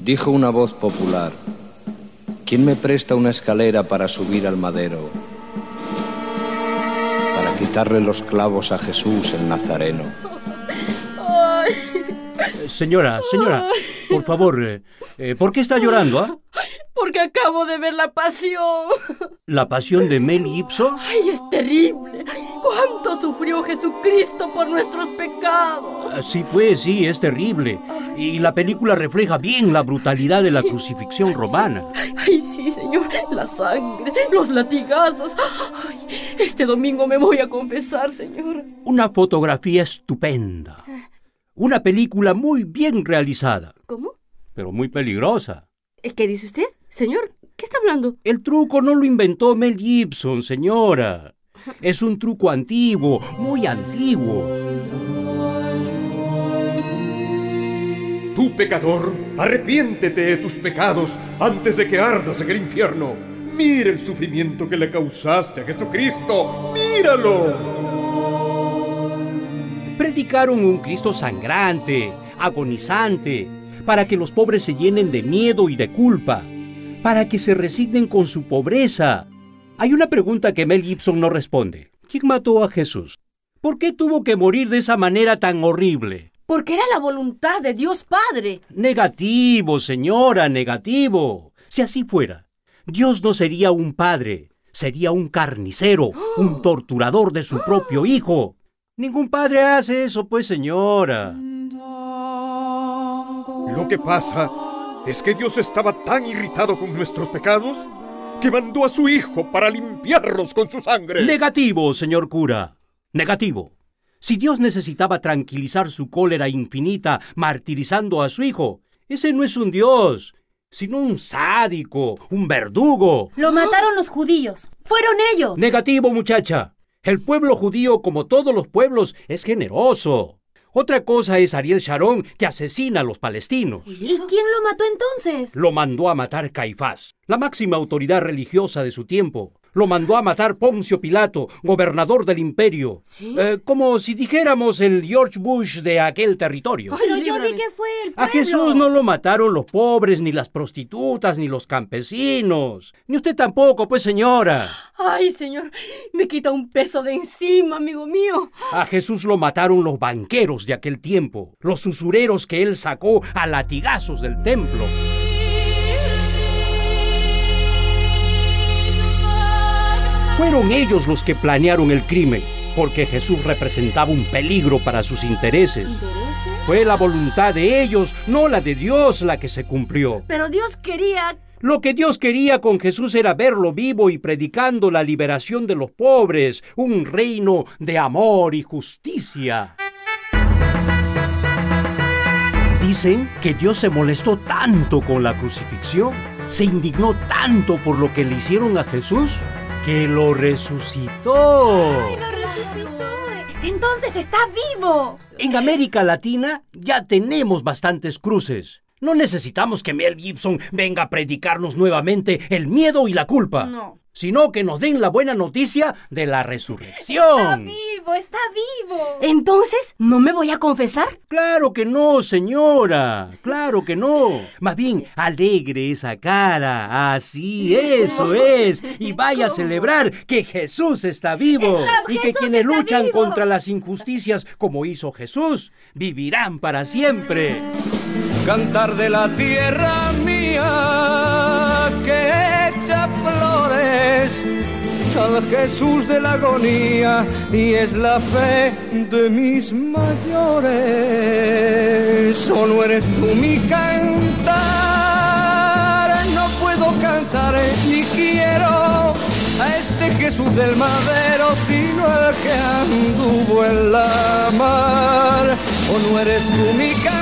Dijo una voz popular: ¿quién me presta una escalera para subir al madero? Para quitarle los clavos a Jesús el Nazareno. Señora, por favor, ¿por qué está llorando, ah? Porque acabo de ver La Pasión. ¿La Pasión de Mel Gibson? ¡Ay, es terrible! ¿Cuánto sufrió Jesucristo por nuestros pecados? Sí, pues, sí, es terrible. Y la película refleja bien la brutalidad de la crucifixión romana. ¡Ay, sí, señor! La sangre, los latigazos. ¡Ay! Este domingo me voy a confesar, señor. Una fotografía estupenda. Una película muy bien realizada. ¿Cómo? Pero muy peligrosa. ¿Qué dice usted, señor? ¿Qué está hablando? El truco no lo inventó Mel Gibson, señora. Es un truco antiguo, muy antiguo. Tú, pecador, arrepiéntete de tus pecados antes de que ardas en el infierno. Mira el sufrimiento que le causaste a Jesucristo. ¡Míralo! Predicaron un Cristo sangrante, agonizante, para que los pobres se llenen de miedo y de culpa, para que se resignen con su pobreza. Hay una pregunta que Mel Gibson no responde. ¿Quién mató a Jesús? ¿Por qué tuvo que morir de esa manera tan horrible? Porque era la voluntad de Dios Padre. Negativo, señora, negativo. Si así fuera, Dios no sería un padre, sería un carnicero, un torturador de su propio hijo. Ningún padre hace eso, pues, señora. Lo que pasa es que Dios estaba tan irritado con nuestros pecados que mandó a su Hijo para limpiarlos con su sangre. Negativo, señor cura. Negativo. Si Dios necesitaba tranquilizar su cólera infinita martirizando a su Hijo, ese no es un Dios, sino un sádico, un verdugo. Lo mataron los judíos. ¡Fueron ellos! Negativo, muchacha. El pueblo judío, como todos los pueblos, es generoso. Otra cosa es Ariel Sharon, que asesina a los palestinos. ¿Y quién lo mató entonces? Lo mandó a matar Caifás, la máxima autoridad religiosa de su tiempo. Lo mandó a matar Poncio Pilato, gobernador del imperio. ¿Sí? Como si dijéramos el George Bush de aquel territorio. Pero yo vi que fue el pueblo. A Jesús no lo mataron los pobres, ni las prostitutas, ni los campesinos. Ni usted tampoco, pues, señora. Ay, señor, me quita un peso de encima, amigo mío. A Jesús lo mataron los banqueros de aquel tiempo, los usureros que él sacó a latigazos del templo. Fueron ellos los que planearon el crimen, porque Jesús representaba un peligro para sus intereses. ¿Intereses? Fue la voluntad de ellos, no la de Dios, la que se cumplió. Pero Dios quería... Lo que Dios quería con Jesús era verlo vivo y predicando la liberación de los pobres, un reino de amor y justicia. Dicen que Dios se molestó tanto con la crucifixión, se indignó tanto por lo que le hicieron a Jesús, que lo resucitó. ¡Ay, lo resucitó! ¡Entonces está vivo! En América Latina ya tenemos bastantes cruces. No necesitamos que Mel Gibson venga a predicarnos nuevamente el miedo y la culpa. No. Sino que nos den la buena noticia de la resurrección. ¡Está vivo! ¿Entonces no me voy a confesar? Claro que no, señora. Claro que no. Más bien, alegre esa cara. Así, eso es. Y vaya a celebrar que Jesús está vivo. Y que quienes luchan contra las injusticias, como hizo Jesús, vivirán para siempre. Cantar de la tierra mía que echa flores al Jesús de la agonía y es la fe de mis mayores. Solo eres tú mi cantar, no puedo cantar ni quiero a este Jesús del madero, sino el que anduvo en la mar. O no eres tú mi cantar,